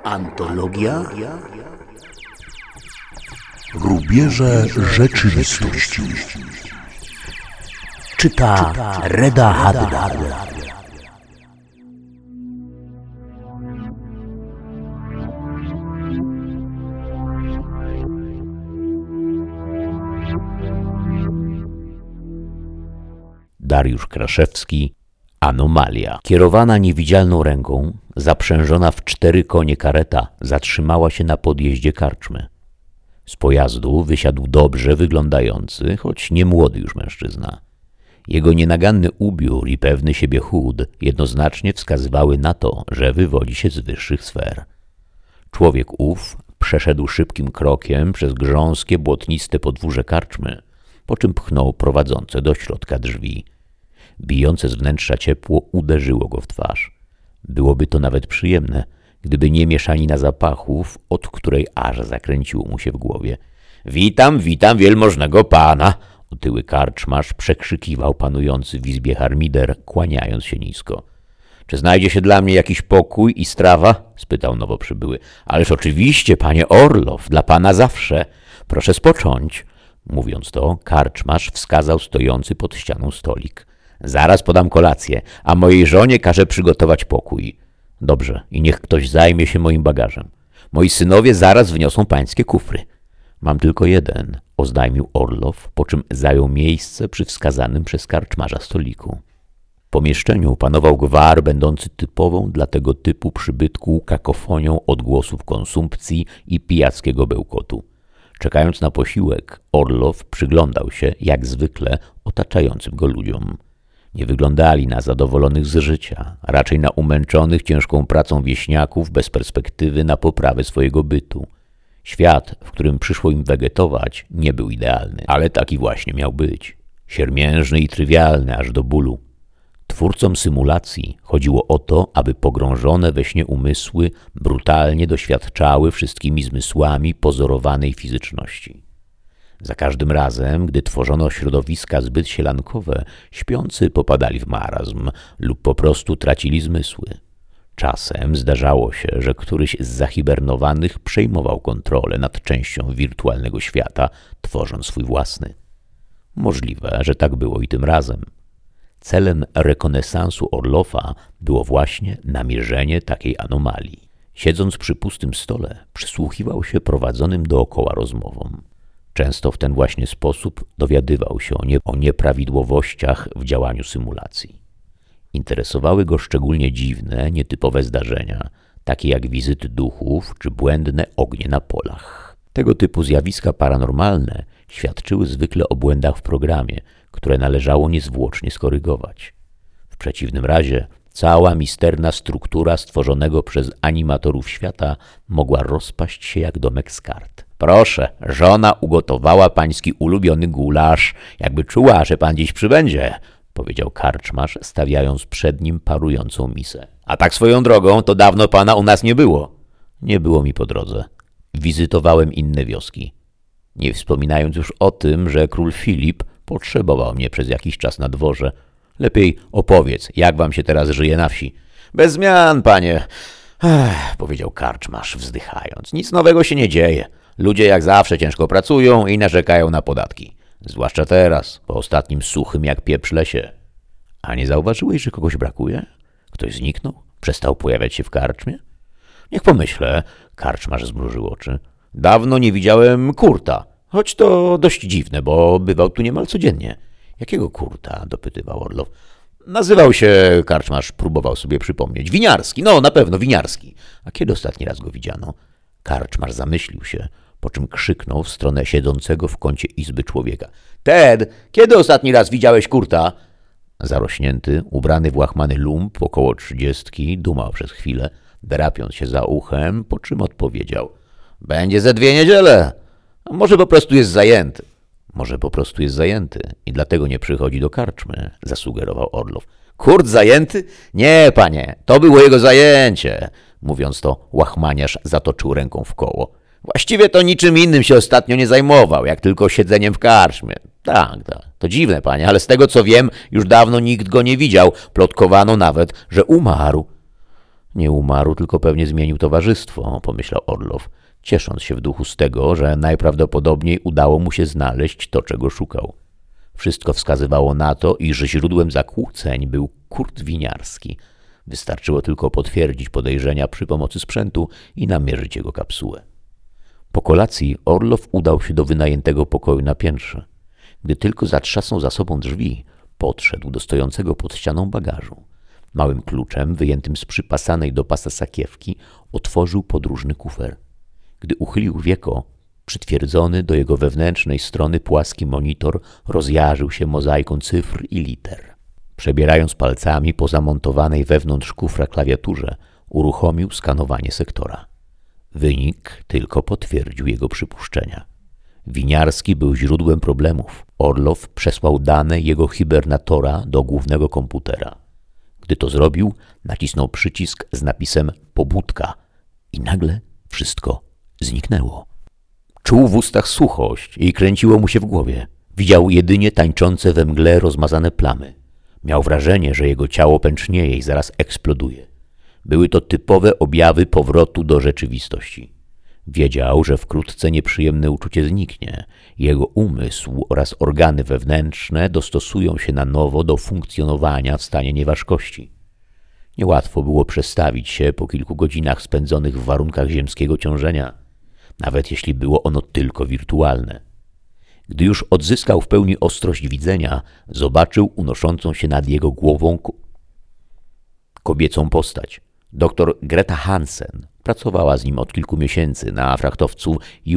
Antologia Rubieże rzeczywistości. czyta Reda Haddad. Dariusz Kraszewski. Anomalia. Kierowana niewidzialną ręką, zaprzężona w 4 konie kareta zatrzymała się na podjeździe karczmy. Z pojazdu wysiadł dobrze wyglądający, choć nie młody już mężczyzna. Jego nienaganny ubiór i pewny siebie chód jednoznacznie wskazywały na to, że wywodzi się z wyższych sfer. Człowiek ów przeszedł szybkim krokiem przez grząskie, błotniste podwórze karczmy, po czym pchnął prowadzące do środka drzwi. Bijące z wnętrza ciepło uderzyło go w twarz. Byłoby to nawet przyjemne, gdyby nie mieszanina zapachów, od której aż zakręciło mu się w głowie. Witam wielmożnego pana! Otyły karczmarz przekrzykiwał panujący w izbie harmider, kłaniając się nisko. Czy znajdzie się dla mnie jakiś pokój i strawa? Spytał nowo przybyły. Ależ oczywiście, panie Orlow, dla pana zawsze. Proszę spocząć. Mówiąc to, karczmarz wskazał stojący pod ścianą stolik. Zaraz podam kolację, a mojej żonie każę przygotować pokój. Dobrze, i niech ktoś zajmie się moim bagażem. Moi synowie zaraz wniosą pańskie kufry. Mam tylko jeden, oznajmił Orlow, po czym zajął miejsce przy wskazanym przez karczmarza stoliku. W pomieszczeniu panował gwar będący typową dla tego typu przybytku kakofonią odgłosów konsumpcji i pijackiego bełkotu. Czekając na posiłek, Orlow przyglądał się, jak zwykle, otaczającym go ludziom. Nie wyglądali na zadowolonych z życia, raczej na umęczonych ciężką pracą wieśniaków bez perspektywy na poprawę swojego bytu. Świat, w którym przyszło im wegetować, nie był idealny, ale taki właśnie miał być. Siermiężny i trywialny aż do bólu. Twórcom symulacji chodziło o to, aby pogrążone we śnie umysły brutalnie doświadczały wszystkimi zmysłami pozorowanej fizyczności. Za każdym razem, gdy tworzono środowiska zbyt sielankowe, śpiący popadali w marazm lub po prostu tracili zmysły. Czasem zdarzało się, że któryś z zahibernowanych przejmował kontrolę nad częścią wirtualnego świata, tworząc swój własny. Możliwe, że tak było i tym razem. Celem rekonesansu Orlowa było właśnie namierzenie takiej anomalii. Siedząc przy pustym stole, przysłuchiwał się prowadzonym dookoła rozmowom. Często w ten właśnie sposób dowiadywał się o nieprawidłowościach w działaniu symulacji. Interesowały go szczególnie dziwne, nietypowe zdarzenia, takie jak wizyty duchów czy błędne ognie na polach. Tego typu zjawiska paranormalne świadczyły zwykle o błędach w programie, które należało niezwłocznie skorygować. W przeciwnym razie cała misterna struktura stworzonego przez animatorów świata mogła rozpaść się jak domek z kart. Proszę, żona ugotowała pański ulubiony gulasz, jakby czuła, że pan dziś przybędzie, powiedział karczmarz, stawiając przed nim parującą misę. A tak swoją drogą, to dawno pana u nas nie było. Nie było mi po drodze. Wizytowałem inne wioski. Nie wspominając już o tym, że król Filip potrzebował mnie przez jakiś czas na dworze. Lepiej opowiedz, jak wam się teraz żyje na wsi. Bez zmian, panie, powiedział karczmarz, wzdychając. Nic nowego się nie dzieje. Ludzie jak zawsze ciężko pracują i narzekają na podatki. Zwłaszcza teraz, po ostatnim suchym jak pieprz lesie. A nie zauważyłeś, że kogoś brakuje? Ktoś zniknął? Przestał pojawiać się w karczmie? Niech pomyślę, karczmarz zmrużył oczy. Dawno nie widziałem Kurta, choć to dość dziwne, bo bywał tu niemal codziennie. Jakiego Kurta? Dopytywał Orlow. Nazywał się, karczmarz próbował sobie przypomnieć, Winiarski, no na pewno Winiarski. A kiedy ostatni raz go widziano? Karczmarz zamyślił się, po czym krzyknął w stronę siedzącego w kącie izby człowieka. Ted, kiedy ostatni raz widziałeś Kurta? Zarośnięty, ubrany w łachmany lump, około 30, dumał przez chwilę, drapiąc się za uchem, po czym odpowiedział. Będzie ze 2 niedziele. Może po prostu jest zajęty. Może po prostu jest zajęty i dlatego nie przychodzi do karczmy, zasugerował Orlow. Kurt zajęty? Nie, panie, to było jego zajęcie. Mówiąc to, łachmaniarz zatoczył ręką w koło. Właściwie to niczym innym się ostatnio nie zajmował, jak tylko siedzeniem w karczmie. Tak, to dziwne, panie, ale z tego co wiem, już dawno nikt go nie widział. Plotkowano nawet, że umarł. Nie umarł, tylko pewnie zmienił towarzystwo, pomyślał Orlow, ciesząc się w duchu z tego, że najprawdopodobniej udało mu się znaleźć to, czego szukał. Wszystko wskazywało na to, iż źródłem zakłóceń był Kurt Winiarski. Wystarczyło tylko potwierdzić podejrzenia przy pomocy sprzętu i namierzyć jego kapsułę. Po kolacji Orlow udał się do wynajętego pokoju na piętrze. Gdy tylko zatrzasnął za sobą drzwi, podszedł do stojącego pod ścianą bagażu. Małym kluczem, wyjętym z przypasanej do pasa sakiewki, otworzył podróżny kufer. Gdy uchylił wieko, przytwierdzony do jego wewnętrznej strony płaski monitor rozjarzył się mozaiką cyfr i liter. Przebierając palcami po zamontowanej wewnątrz kufra klawiaturze, uruchomił skanowanie sektora. Wynik tylko potwierdził jego przypuszczenia. Winiarski był źródłem problemów. Orlow przesłał dane jego hibernatora do głównego komputera. Gdy to zrobił, nacisnął przycisk z napisem pobudka i nagle wszystko zniknęło. Czuł w ustach suchość i kręciło mu się w głowie. Widział jedynie tańczące we mgle rozmazane plamy. Miał wrażenie, że jego ciało pęcznieje i zaraz eksploduje. Były to typowe objawy powrotu do rzeczywistości. Wiedział, że wkrótce nieprzyjemne uczucie zniknie. Jego umysł oraz organy wewnętrzne dostosują się na nowo do funkcjonowania w stanie nieważkości. Niełatwo było przestawić się po kilku godzinach spędzonych w warunkach ziemskiego ciążenia, nawet jeśli było ono tylko wirtualne. Gdy już odzyskał w pełni ostrość widzenia, zobaczył unoszącą się nad jego głową kobiecą postać. Doktor Greta Hansen pracowała z nim od kilku miesięcy na frachtowcu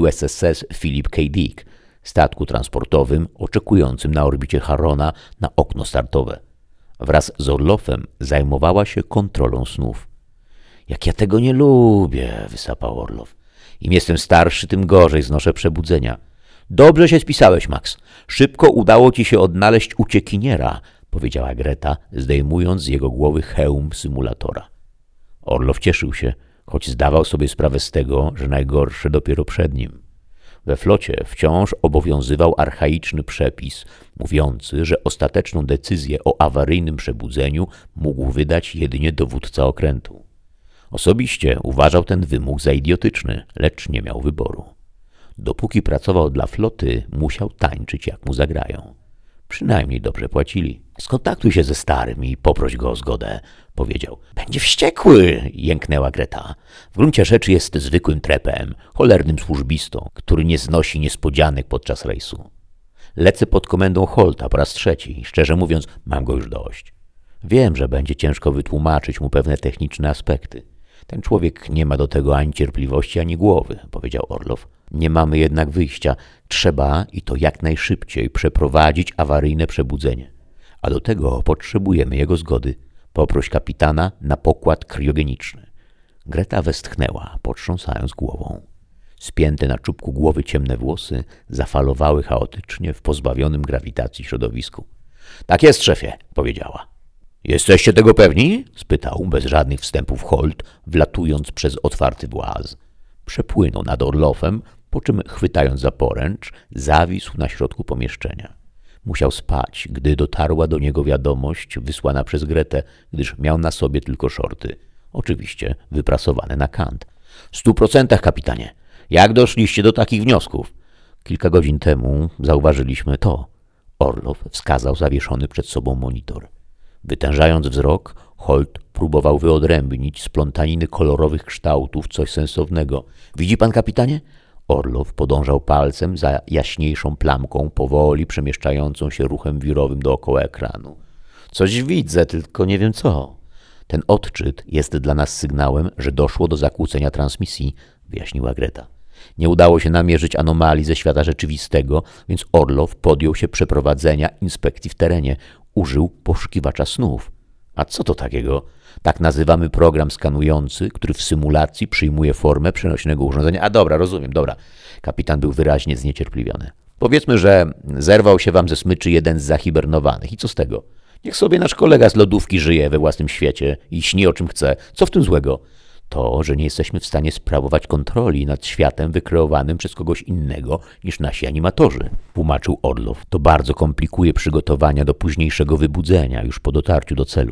USS Philip K. Dick, statku transportowym oczekującym na orbicie Harrona na okno startowe. Wraz z Orlowem zajmowała się kontrolą snów. Jak ja tego nie lubię, wysapał Orlow. Im jestem starszy, tym gorzej znoszę przebudzenia. Dobrze się spisałeś, Max. Szybko udało ci się odnaleźć uciekiniera, powiedziała Greta, zdejmując z jego głowy hełm symulatora. Orlow cieszył się, choć zdawał sobie sprawę z tego, że najgorsze dopiero przed nim. We flocie wciąż obowiązywał archaiczny przepis, mówiący, że ostateczną decyzję o awaryjnym przebudzeniu mógł wydać jedynie dowódca okrętu. Osobiście uważał ten wymóg za idiotyczny, lecz nie miał wyboru. Dopóki pracował dla floty, musiał tańczyć, jak mu zagrają. Przynajmniej dobrze płacili. Skontaktuj się ze starym i poproś go o zgodę, powiedział. Będzie wściekły, jęknęła Greta. W gruncie rzeczy jest zwykłym trepem, cholernym służbistą, który nie znosi niespodzianek podczas rejsu. Lecę pod komendą Holta po raz trzeci. Szczerze mówiąc, mam go już dość. Wiem, że będzie ciężko wytłumaczyć mu pewne techniczne aspekty. Ten człowiek nie ma do tego ani cierpliwości, ani głowy, powiedział Orlow. Nie mamy jednak wyjścia. Trzeba, i to jak najszybciej, przeprowadzić awaryjne przebudzenie. A do tego potrzebujemy jego zgody. Poproś kapitana na pokład kriogeniczny. Greta westchnęła, potrząsając głową. Spięte na czubku głowy ciemne włosy zafalowały chaotycznie w pozbawionym grawitacji środowisku. Tak jest, szefie, powiedziała. Jesteście tego pewni? Spytał bez żadnych wstępów Holt, wlatując przez otwarty właz. Przepłynął nad Orlowem, po czym chwytając za poręcz, zawisł na środku pomieszczenia. Musiał spać, gdy dotarła do niego wiadomość wysłana przez Gretę, gdyż miał na sobie tylko szorty. Oczywiście wyprasowane na kant. 100%, kapitanie. Jak doszliście do takich wniosków? Kilka godzin temu zauważyliśmy to. Orlow wskazał zawieszony przed sobą monitor. Wytężając wzrok, Holt próbował wyodrębnić z plątaniny kolorowych kształtów coś sensownego. Widzi pan, kapitanie? Orlow podążał palcem za jaśniejszą plamką, powoli przemieszczającą się ruchem wirowym dookoła ekranu. Coś widzę, tylko nie wiem co. Ten odczyt jest dla nas sygnałem, że doszło do zakłócenia transmisji, wyjaśniła Greta. Nie udało się namierzyć anomalii ze świata rzeczywistego, więc Orlow podjął się przeprowadzenia inspekcji w terenie. Użył poszukiwacza snów. A co to takiego? Tak nazywamy program skanujący, który w symulacji przyjmuje formę przenośnego urządzenia. A dobra, rozumiem, dobra. Kapitan był wyraźnie zniecierpliwiony. Powiedzmy, że zerwał się wam ze smyczy jeden z zahibernowanych. I co z tego? Niech sobie nasz kolega z lodówki żyje we własnym świecie i śni o czym chce. Co w tym złego? To, że nie jesteśmy w stanie sprawować kontroli nad światem wykreowanym przez kogoś innego niż nasi animatorzy, tłumaczył Orlow. To bardzo komplikuje przygotowania do późniejszego wybudzenia już po dotarciu do celu.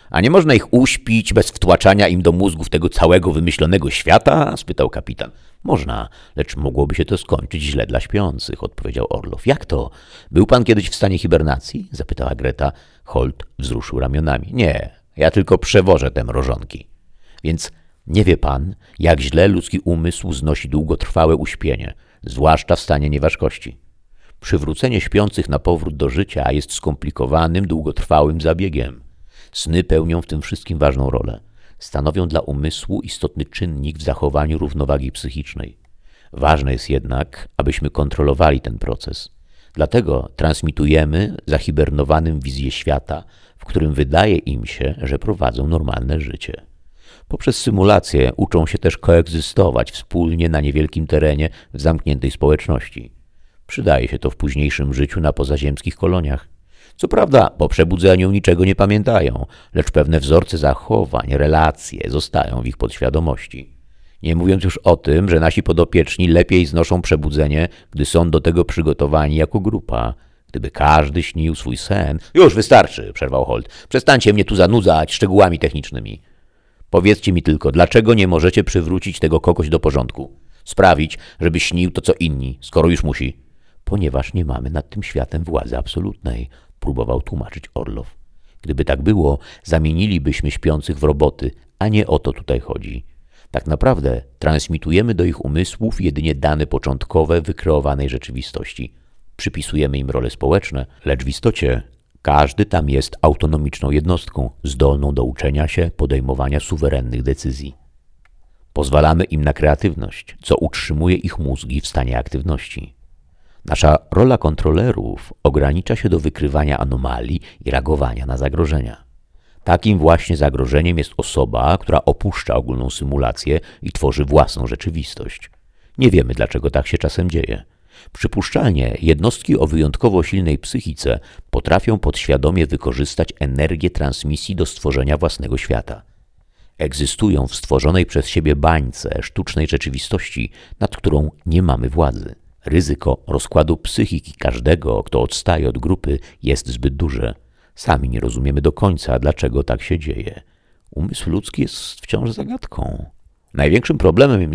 A nie można ich uśpić bez wtłaczania im do mózgów tego całego wymyślonego świata? Spytał kapitan. Można, lecz mogłoby się to skończyć źle dla śpiących, odpowiedział Orlow. Jak to? Był pan kiedyś w stanie hibernacji? Zapytała Greta. Holt wzruszył ramionami. Nie, ja tylko przewożę te mrożonki. Więc nie wie pan, jak źle ludzki umysł znosi długotrwałe uśpienie, zwłaszcza w stanie nieważkości. Przywrócenie śpiących na powrót do życia jest skomplikowanym, długotrwałym zabiegiem. Sny pełnią w tym wszystkim ważną rolę. Stanowią dla umysłu istotny czynnik w zachowaniu równowagi psychicznej. Ważne jest jednak, abyśmy kontrolowali ten proces. Dlatego transmitujemy zahibernowanym wizję świata, w którym wydaje im się, że prowadzą normalne życie. Poprzez symulację uczą się też koegzystować wspólnie na niewielkim terenie w zamkniętej społeczności. Przydaje się to w późniejszym życiu na pozaziemskich koloniach. Co prawda, po przebudzeniu niczego nie pamiętają, lecz pewne wzorce zachowań, relacje zostają w ich podświadomości. Nie mówiąc już o tym, że nasi podopieczni lepiej znoszą przebudzenie, gdy są do tego przygotowani jako grupa. Gdyby każdy śnił swój sen... Już wystarczy, przerwał Holt. Przestańcie mnie tu zanudzać szczegółami technicznymi. Powiedzcie mi tylko, dlaczego nie możecie przywrócić tego kogoś do porządku? Sprawić, żeby śnił to co inni, skoro już musi. Ponieważ nie mamy nad tym światem władzy absolutnej, próbował tłumaczyć Orlow. Gdyby tak było, zamienilibyśmy śpiących w roboty, a nie o to tutaj chodzi. Tak naprawdę transmitujemy do ich umysłów jedynie dane początkowe wykreowanej rzeczywistości. Przypisujemy im role społeczne, lecz w istocie każdy tam jest autonomiczną jednostką, zdolną do uczenia się, podejmowania suwerennych decyzji. Pozwalamy im na kreatywność, co utrzymuje ich mózgi w stanie aktywności. Nasza rola kontrolerów ogranicza się do wykrywania anomalii i reagowania na zagrożenia. Takim właśnie zagrożeniem jest osoba, która opuszcza ogólną symulację i tworzy własną rzeczywistość. Nie wiemy, dlaczego tak się czasem dzieje. Przypuszczalnie jednostki o wyjątkowo silnej psychice potrafią podświadomie wykorzystać energię transmisji do stworzenia własnego świata. Egzystują w stworzonej przez siebie bańce sztucznej rzeczywistości, nad którą nie mamy władzy. Ryzyko rozkładu psychiki każdego, kto odstaje od grupy, jest zbyt duże. Sami nie rozumiemy do końca, dlaczego tak się dzieje. Umysł ludzki jest wciąż zagadką. Największym problemem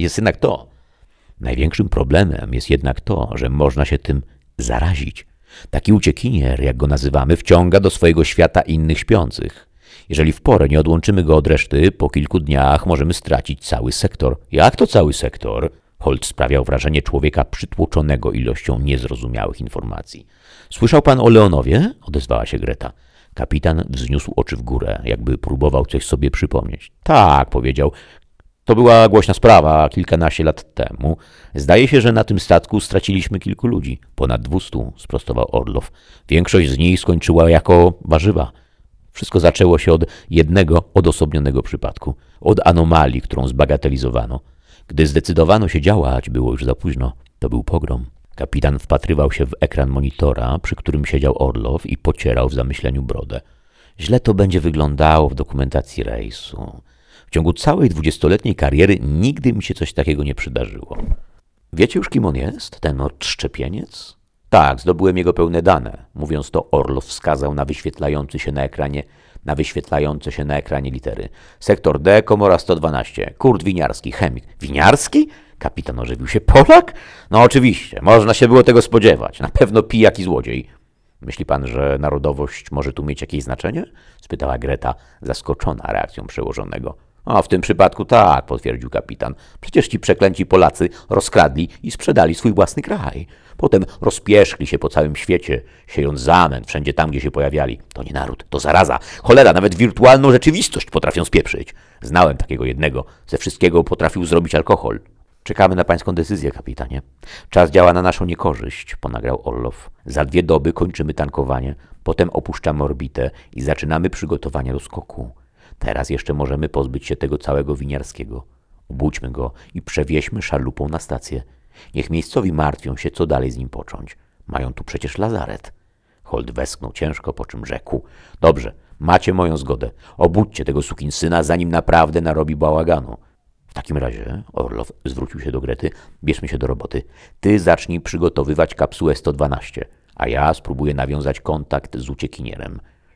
jest jednak to, że można się tym zarazić. Taki uciekinier, jak go nazywamy, wciąga do swojego świata innych śpiących. Jeżeli w porę nie odłączymy go od reszty, po kilku dniach możemy stracić cały sektor. Jak to cały sektor? Holt sprawiał wrażenie człowieka przytłoczonego ilością niezrozumiałych informacji. Słyszał pan o Leonowie? Odezwała się Greta. Kapitan wzniósł oczy w górę, jakby próbował coś sobie przypomnieć. Tak, powiedział. To była głośna sprawa kilkanaście lat temu. Zdaje się, że na tym statku straciliśmy kilku ludzi. Ponad 200, sprostował Orlow. Większość z nich skończyła jako warzywa. Wszystko zaczęło się od jednego odosobnionego przypadku. Od anomalii, którą zbagatelizowano. Gdy zdecydowano się działać, było już za późno. To był pogrom. Kapitan wpatrywał się w ekran monitora, przy którym siedział Orlow i pocierał w zamyśleniu brodę. Źle to będzie wyglądało w dokumentacji rejsu. W ciągu całej 20-letniej kariery nigdy mi się coś takiego nie przydarzyło. Wiecie już, kim on jest, ten odszczepieniec? Tak, zdobyłem jego pełne dane. Mówiąc to, Orlow wskazał na wyświetlające się na ekranie litery. Sektor D, komora 112. Kurt Winiarski, chemik. Winiarski? Kapitan ożywił się. Polak? No oczywiście, można się było tego spodziewać. Na pewno pijak i złodziej. Myśli pan, że narodowość może tu mieć jakieś znaczenie? Spytała Greta, zaskoczona reakcją przełożonego. W tym przypadku tak, potwierdził kapitan. Przecież ci przeklęci Polacy rozkradli i sprzedali swój własny kraj. Potem rozpierzchli się po całym świecie, siejąc zamęt wszędzie tam, gdzie się pojawiali. To nie naród, to zaraza. Cholera, nawet wirtualną rzeczywistość potrafią spieprzyć. Znałem takiego jednego. Ze wszystkiego potrafił zrobić alkohol. Czekamy na pańską decyzję, kapitanie. Czas działa na naszą niekorzyść, ponagrał Orlow. Za 2 doby kończymy tankowanie, potem opuszczamy orbitę i zaczynamy przygotowania do skoku. Teraz jeszcze możemy pozbyć się tego całego Winiarskiego. Obudźmy go i przewieźmy szalupą na stację. Niech miejscowi martwią się, co dalej z nim począć. Mają tu przecież lazaret. Holt westchnął ciężko, po czym rzekł. Dobrze, macie moją zgodę. Obudźcie tego sukinsyna, zanim naprawdę narobi bałaganu. W takim razie, Orlow zwrócił się do Grety, bierzmy się do roboty. Ty zacznij przygotowywać kapsułę 112, a ja spróbuję nawiązać kontakt z uciekinierem.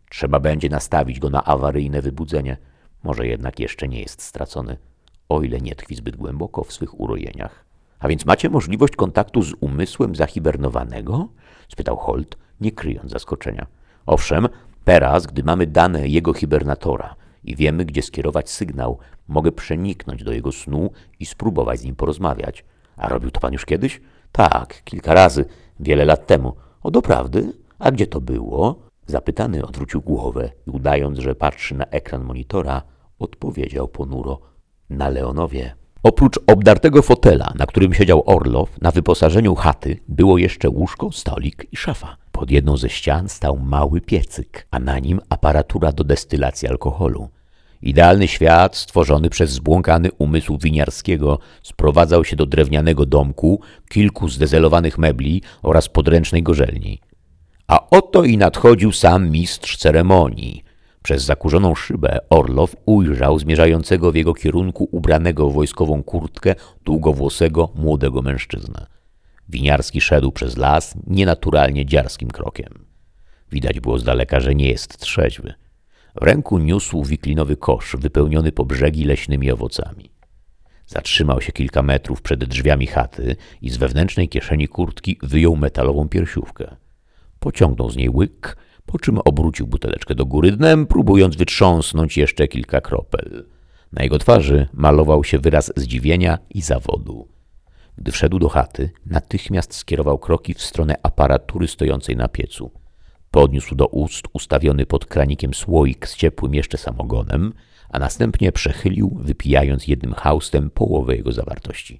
Trzeba będzie nastawić go na awaryjne wybudzenie. Może jednak jeszcze nie jest stracony, o ile nie tkwi zbyt głęboko w swych urojeniach. A więc macie możliwość kontaktu z umysłem zahibernowanego? Spytał Holt, nie kryjąc zaskoczenia. Owszem, teraz, gdy mamy dane jego hibernatora i wiemy, gdzie skierować sygnał, mogę przeniknąć do jego snu i spróbować z nim porozmawiać. A robił to pan już kiedyś? Tak, kilka razy, wiele lat temu. O, doprawdy? A gdzie to było? Zapytany odwrócił głowę i udając, że patrzy na ekran monitora, odpowiedział ponuro. Na Leonowie. Oprócz obdartego fotela, na którym siedział Orlow, na wyposażeniu chaty było jeszcze łóżko, stolik i szafa. Pod jedną ze ścian stał mały piecyk, a na nim aparatura do destylacji alkoholu. Idealny świat, stworzony przez zbłąkany umysł winiarskiego, sprowadzał się do drewnianego domku, kilku zdezelowanych mebli oraz podręcznej gorzelni. A oto i nadchodził sam mistrz ceremonii. Przez zakurzoną szybę Orlow ujrzał zmierzającego w jego kierunku ubranego w wojskową kurtkę długowłosego, młodego mężczyznę. Winiarski szedł przez las nienaturalnie dziarskim krokiem. Widać było z daleka, że nie jest trzeźwy. W ręku niósł wiklinowy kosz wypełniony po brzegi leśnymi owocami. Zatrzymał się kilka metrów przed drzwiami chaty i z wewnętrznej kieszeni kurtki wyjął metalową piersiówkę. Pociągnął z niej łyk, po czym obrócił buteleczkę do góry dnem, próbując wytrząsnąć jeszcze kilka kropel. Na jego twarzy malował się wyraz zdziwienia i zawodu. Gdy wszedł do chaty, natychmiast skierował kroki w stronę aparatury stojącej na piecu. Podniósł do ust ustawiony pod kranikiem słoik z ciepłym jeszcze samogonem, a następnie przechylił, wypijając jednym haustem połowę jego zawartości.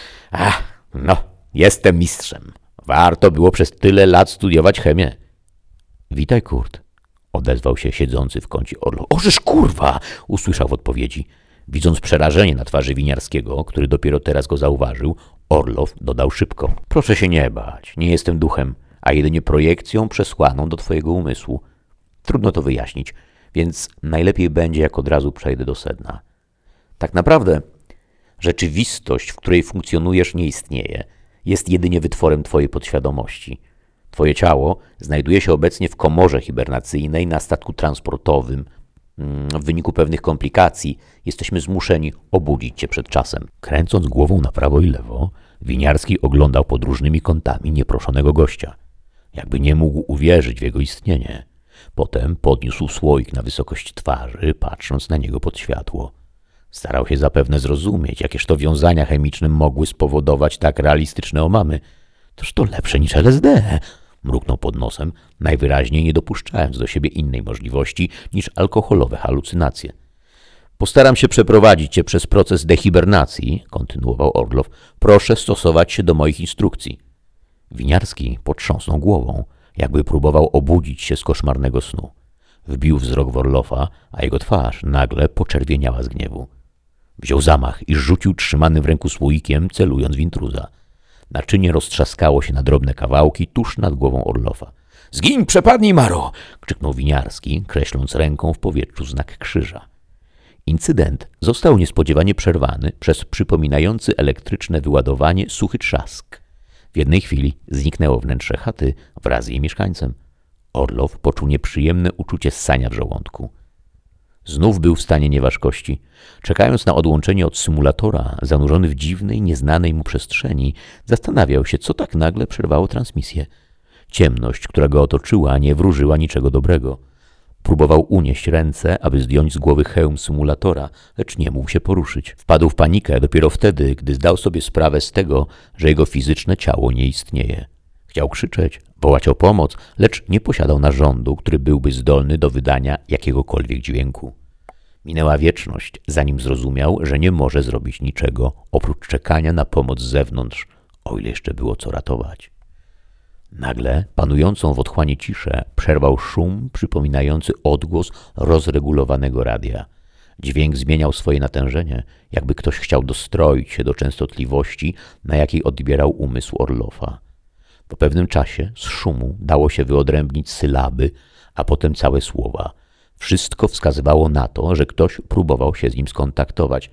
No, jestem mistrzem. Warto było przez tyle lat studiować chemię. Witaj, Kurt, odezwał się siedzący w kącie Orlow. Ożeż kurwa! Usłyszał w odpowiedzi. Widząc przerażenie na twarzy winiarskiego, który dopiero teraz go zauważył, Orlow dodał szybko. Proszę się nie bać, nie jestem duchem, a jedynie projekcją przesłaną do twojego umysłu. Trudno to wyjaśnić, więc najlepiej będzie, jak od razu przejdę do sedna. Tak naprawdę rzeczywistość, w której funkcjonujesz, nie istnieje. Jest jedynie wytworem twojej podświadomości. Twoje ciało znajduje się obecnie w komorze hibernacyjnej na statku transportowym. W wyniku pewnych komplikacji jesteśmy zmuszeni obudzić cię przed czasem. Kręcąc głową na prawo i lewo, Winiarski oglądał pod różnymi kątami nieproszonego gościa. Jakby nie mógł uwierzyć w jego istnienie. Potem podniósł słoik na wysokość twarzy, patrząc na niego pod światło. Starał się zapewne zrozumieć, jakież to wiązania chemiczne mogły spowodować tak realistyczne omamy. Toż to lepsze niż LSD, mruknął pod nosem, najwyraźniej nie dopuszczając do siebie innej możliwości niż alkoholowe halucynacje. Postaram się przeprowadzić cię przez proces dehibernacji, kontynuował Orlow. Proszę stosować się do moich instrukcji. Winiarski potrząsnął głową, jakby próbował obudzić się z koszmarnego snu. Wbił wzrok w Orlowa, a jego twarz nagle poczerwieniała z gniewu. Wziął zamach i rzucił trzymanym w ręku słoikiem, celując w intruza. Naczynie roztrzaskało się na drobne kawałki tuż nad głową Orlowa. — Zgiń, przepadnij, Maro! — krzyknął Winiarski, kreśląc ręką w powietrzu znak krzyża. Incydent został niespodziewanie przerwany przez przypominający elektryczne wyładowanie suchy trzask. W jednej chwili zniknęło wnętrze chaty wraz z jej mieszkańcem. Orlow poczuł nieprzyjemne uczucie ssania w żołądku. Znów był w stanie nieważkości. Czekając na odłączenie od symulatora, zanurzony w dziwnej, nieznanej mu przestrzeni, zastanawiał się, co tak nagle przerwało transmisję. Ciemność, która go otoczyła, nie wróżyła niczego dobrego. Próbował unieść ręce, aby zdjąć z głowy hełm symulatora, lecz nie mógł się poruszyć. Wpadł w panikę dopiero wtedy, gdy zdał sobie sprawę z tego, że jego fizyczne ciało nie istnieje. Chciał krzyczeć, wołać o pomoc, lecz nie posiadał narządu, który byłby zdolny do wydania jakiegokolwiek dźwięku. Minęła wieczność, zanim zrozumiał, że nie może zrobić niczego, oprócz czekania na pomoc z zewnątrz, o ile jeszcze było co ratować. Nagle panującą w otchłani ciszę przerwał szum przypominający odgłos rozregulowanego radia. Dźwięk zmieniał swoje natężenie, jakby ktoś chciał dostroić się do częstotliwości, na jakiej odbierał umysł Orlowa. Po pewnym czasie z szumu dało się wyodrębnić sylaby, a potem całe słowa. Wszystko wskazywało na to, że ktoś próbował się z nim skontaktować.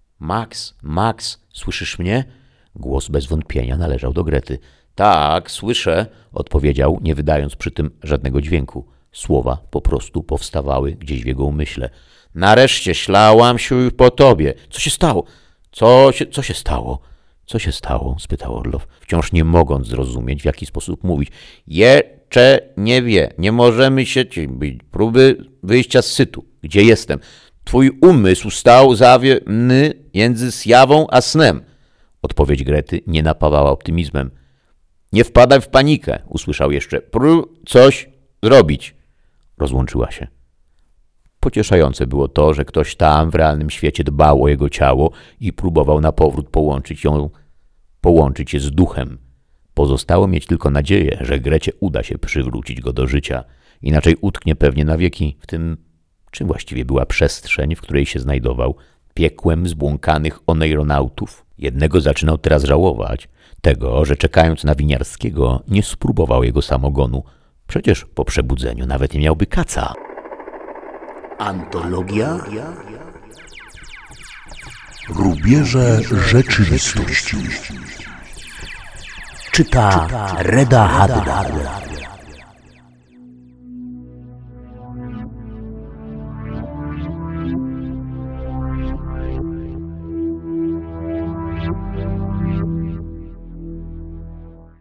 Max, słyszysz mnie? Głos bez wątpienia należał do Grety. Tak, słyszę, odpowiedział, nie wydając przy tym żadnego dźwięku. Słowa po prostu powstawały gdzieś w jego umyśle. Nareszcie ślałam się już po tobie. Co się stało? Co się stało? Co się stało? Spytał Orlow, wciąż nie mogąc zrozumieć, w jaki sposób mówić. Jeszcze nie wie. Nie możemy się być próby wyjścia z sytu. Gdzie jestem? Twój umysł stał zawieny między zjawą a snem. Odpowiedź Grety nie napawała optymizmem. Nie wpadaj w panikę, usłyszał jeszcze. Prób coś zrobić. Rozłączyła się. Pocieszające było to, że ktoś tam w realnym świecie dbał o jego ciało i próbował na powrót połączyć je z duchem. Pozostało mieć tylko nadzieję, że Grecie uda się przywrócić go do życia, inaczej utknie pewnie na wieki w tym, czym właściwie była przestrzeń, w której się znajdował, piekłem zbłąkanych oneironautów. Jednego zaczynał teraz żałować, tego, że czekając na Winiarskiego nie spróbował jego samogonu. Przecież po przebudzeniu nawet nie miałby kaca. Antologia Rubieże rzeczywistości. czyta Reda Haddad.